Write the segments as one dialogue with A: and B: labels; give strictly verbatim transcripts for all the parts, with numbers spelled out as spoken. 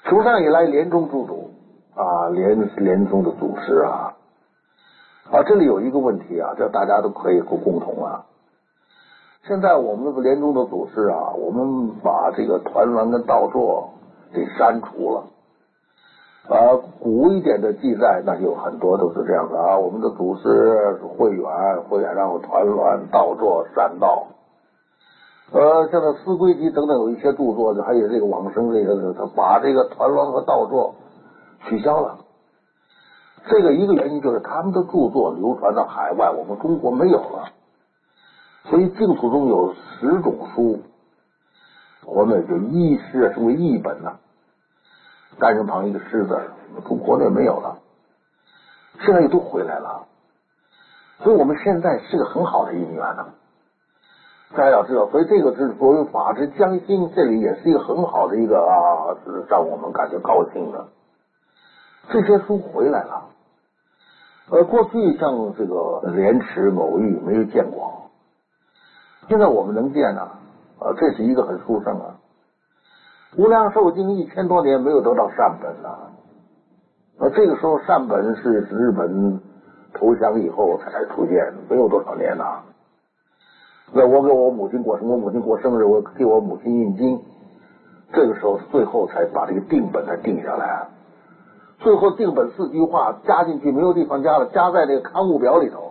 A: 从上以来，莲宗诸祖啊，莲莲宗的祖师啊，啊，这里有一个问题啊，这大家都可以共共同啊。现在我们这个莲宗的祖师啊，我们把这个团栾跟道祚给删除了。啊，古一点的记载，那有很多都是这样的啊。我们的祖师慧远，慧远然后团栾、道祚、善道。呃，像这《思归集》等等有一些著作，还有这个往生这个，他把这个团栾和道祚取消了。这个一个原因就是他们的著作流传到海外，我们中国没有了。所以净土中有十种书，我们就译诗称为译本呐、啊，单人旁一个诗字，中国内没有了，现在又都回来了。所以我们现在是个很好的因缘呢、啊。大家要知道，所以这个是作为法之将兴，这里也是一个很好的一个啊，是让我们感觉高兴的。这些书回来了，呃，过去像这个莲池偶遇没有见过，现在我们能见啊，呃，这是一个很殊胜啊。无量寿经一千多年没有得到善本啊，呃，这个时候善本是日本投降以后才出现，没有多少年呐、啊。那我给我母亲过生，我母亲过生日，我给我母亲印经，这个时候最后才把这个定本才定下来。最后定本四句话加进去，没有地方加了，加在那个刊物表里头。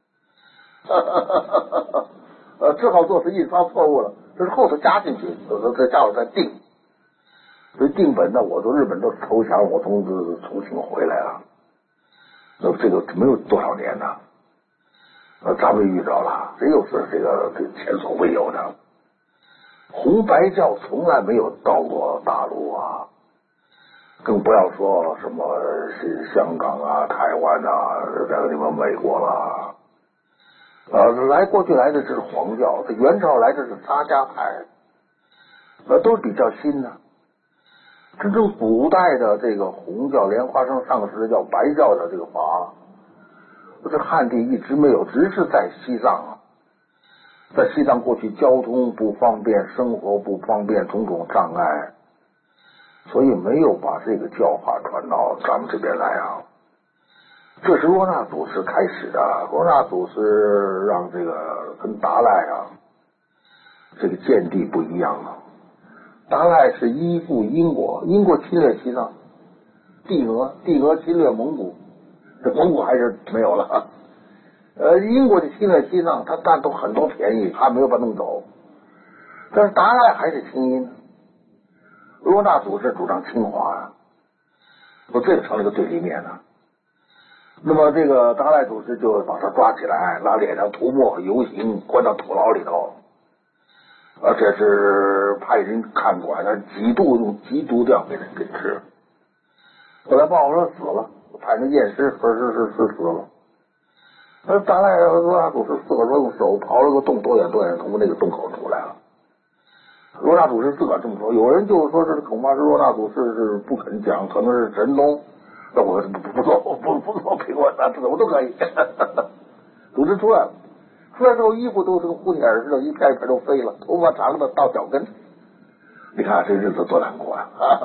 A: 呃，只好做是印刷错误了，这是后头加进去，再加上再定。所以定本呢，我从日本都是投降，我从重庆回来了。那这个没有多少年呢。呃，咱们遇着了，这又是这个这前所未有的。红白教从来没有到过大陆啊，更不要说什么是香港啊、台湾啊，这个地方美国了。呃，来过去来的是黄教，这元朝来的是沙家派，呃，都是比较新的。真正古代的这个红教莲花生上师叫白教的这个法。这汉地一直没有，只是在西藏啊，在西藏过去交通不方便，生活不方便，种种障碍，所以没有把这个教法传到咱们这边来啊。这是罗那祖师开始的，罗那祖师让这个跟达赖啊，这个见地不一样啊。达赖是依附英国，英国侵略西藏，帝俄帝俄侵略蒙古。这蒙古还是没有了，呃，英国的侵略西藏，他占都很多便宜，他没有把弄走。但是达赖还是清音，罗那祖师主张清华啊，说这个成了个对立面呢。那么这个达赖祖师就把他抓起来，拿脸上涂抹游行，关到土牢里头，而且是派人看管，他几度用极毒药给人给吃。后来报说死了。派人验尸，说是是是死了。那达赖罗那祖师自个儿说用手刨了个洞，多远多远，从那个洞口出来了。罗那祖师自个儿这么说，有人就是说是恐怕是罗那祖师是不肯讲，可能是神通。那我不不做不不做评论，那怎么都可以。祖师出来了，出来之后衣服都是跟蝴蝶耳似的，一片一片都飞了，头发长的到脚跟。你看这日子多难过啊！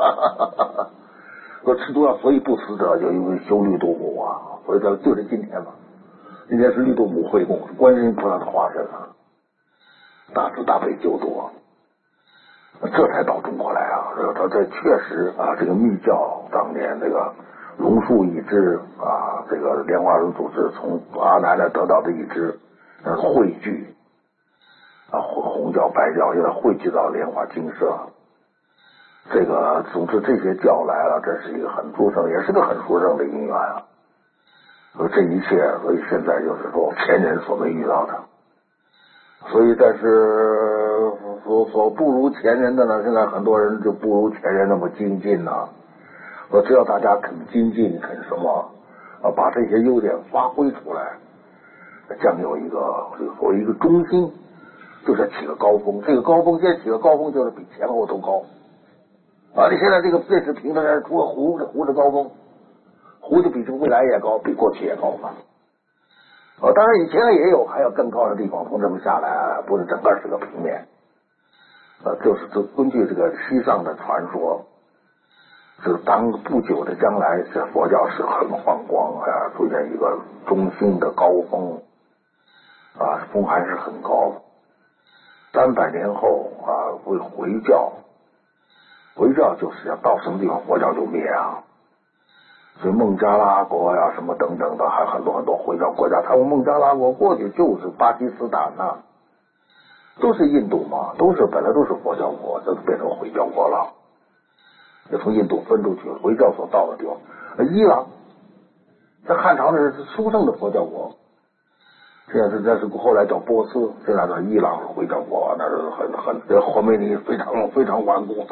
A: 说吃毒药，所以不死者就因为修绿度母啊，所以这对着今天嘛，今天是绿度母会供，是观世音菩萨的化身啊，大慈大悲救度，这才到中国来啊。这这确实啊，这个密教当年这个龙树一支啊，这个莲花生祖师从阿难那得到的一支汇聚啊，红教白教现在汇聚到莲花精舍。这个总之这些教来了，这是一个很殊胜，也是个很殊胜的因缘啊。所以这一切，所以现在就是说前人所没遇到的，所以但是所所不如前人的呢，现在很多人就不如前人那么精进呐、啊。说只要大家肯精进，肯什么啊，把这些优点发挥出来，将有一个所谓一个中心，就是起个高峰。这个高峰先起个高峰，就是比前后都高。啊！你现在这个电视屏上面除了湖的湖的高峰，湖就比这未来也高，比过去也高嘛。哦，当然以前也有还有更高的地方，从这么下来，不是整个是个平面。呃，就是就根据这个西藏的传说， 是当不久的将来，这佛教是很放光啊，出现一个中兴的高峰啊，风还是很高。三百年后啊，会回教，回教就是要到什么地方佛教就灭啊。所以孟加拉国呀、啊，什么等等的，还很多很多回教国家。他们孟加拉国过去就是巴基斯坦呐、啊，都是印度嘛，都是本来都是佛教国，这变成回教国了。也从印度分出去，回教所到的地方。伊朗在汉朝那是殊胜的佛教国，现在是那是后来叫波斯，现在叫伊朗是回教国，那是很很这霍梅尼非常非常顽固。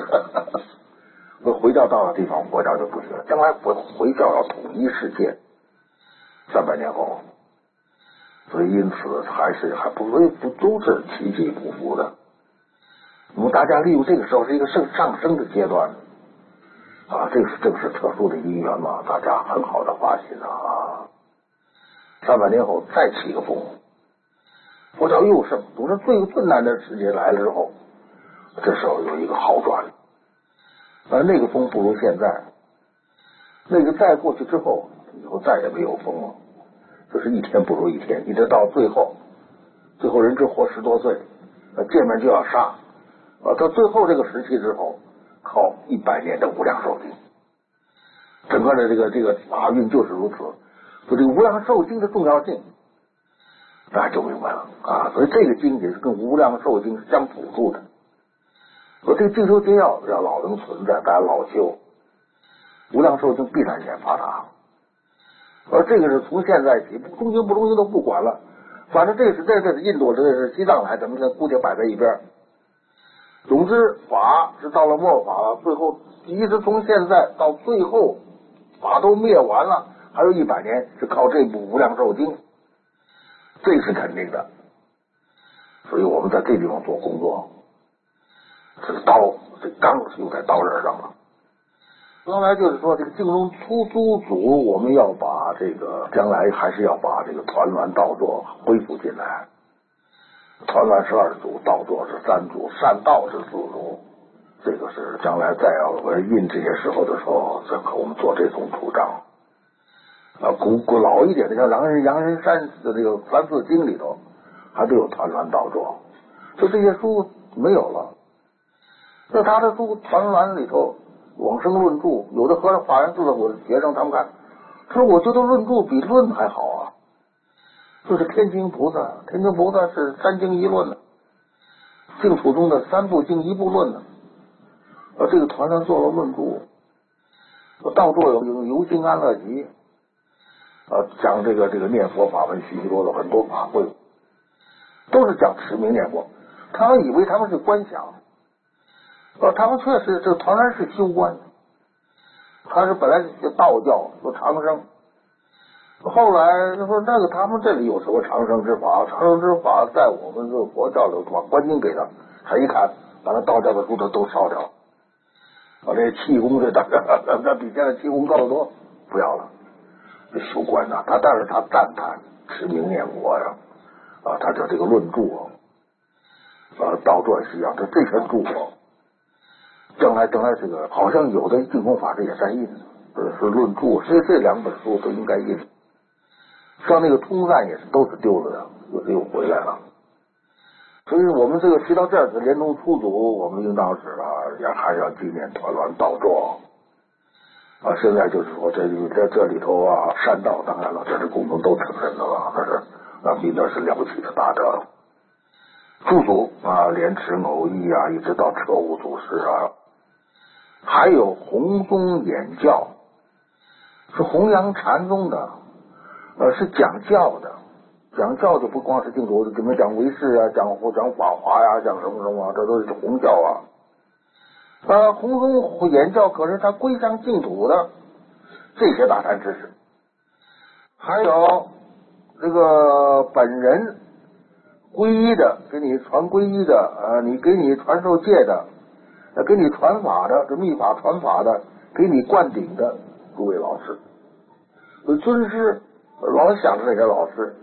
A: 回教到的地方，佛教就不行了。将来回回教要统一世界，三百年后，所以因此还是还不不不都是起起伏伏的。那么大家利用这个时候是一个上上升的阶段啊，这个是正是特殊的因缘嘛，大家很好的发现啊。三百年后再起个风，佛教又盛，总是最困难的时节来了之后，这时候有一个好转。而那个风不如现在，那个再过去之后，以后再也没有风了，就是一天不如一天，一直到最后，最后人只活十多岁，见面就要杀，啊，到最后这个时期之后，靠一百年的无量寿经，整个的这个这个法运就是如此，所以这个无量寿经的重要性，大家就明白了啊。所以这个经也是跟无量寿经相辅助的。说这个净修结要要老能存在，大家老修，无量寿经必然显发达。而这个是从现在起，中经不中经都不管了，反正这是这这是印度，这是西藏来，咱们先姑且摆在一边。总之，法是到了末法了，最后一直从现在到最后，法都灭完了，还有一百年是靠这部无量寿经，这是肯定的。所以我们在这地方做工作。这个刀，这钢用在刀刃上了。刚才就是说，这个净宗出租组，我们要把这个将来还是要把这个团栾道座恢复进来。团栾是二组，道座是三组，善道是四组。这个是将来再要印这些时候的时候，再和我们做这种主张。啊，古古老一点的，像狼人羊人山的这个《三字经》里头，还都有团栾道座，就这些书没有了。在他的书团栾里头，往生论著，有的和尚法源寺的我的学生他们看，说我觉得论著比论还好啊。就是天经菩萨，天经菩萨是三经一论的，净土中的三部经一部论的，而这个团栾做了论著，道座有有游行安乐集，啊，讲这个这个念佛法门许许多多很多法会，都是讲持名念佛，他们以为他们是观想。呃，他们确实这个团栾是修观，他是本来是道教说长生，后来就说那个他们这里有什么长生之法？长生之法在我们这个佛教里把观经给他，他一看把那道教的书都都烧掉，把这气功这大那比现在气功高得多，不要了。这修观呐、啊，他但是他赞叹持名念佛呀，啊，他叫这个论著啊，道传是一样，他这些著作。将来将来这个好像有的净空法师也在印，是是论著，所以这两本书都应该印。像那个通赞也是都是丢了的，又又回来了。所以我们这个提到这儿，连同出祖，我们应当是啊，也还是要纪念团栾道座啊。现在就是说这这这里头啊，善道当然了，这是共同都承认的了，那是那比那是了不起的大德。出祖啊，莲池偶一啊，一直到彻悟祖师啊。还有弘宗演教，是弘扬禅宗的，呃，是讲教的。讲教就不光是净土，怎么讲唯识啊，讲讲法华呀、啊，讲什么什么，这都是弘教啊。呃，弘宗演教可是他归向净土的这些大禅知识，还有这个本人皈依的，给你传皈依的，呃，你给你传授戒的。给你传法的，这密法传法的，给你灌顶的诸位老师，尊师老想着那些老师，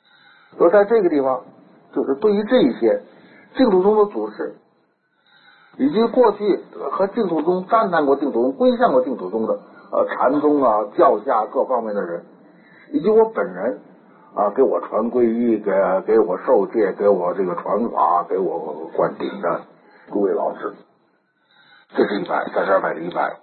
A: 所以在这个地方，就是对于这些净土中的祖师， 以及过去和净土宗赞叹过净土宗、归向过净土宗的呃禅宗啊、教下各方面的人，以及我本人啊，给我传皈依、给给我受戒、给我这个传法、给我灌顶的诸位老师，这是一百，在这儿摆了一百。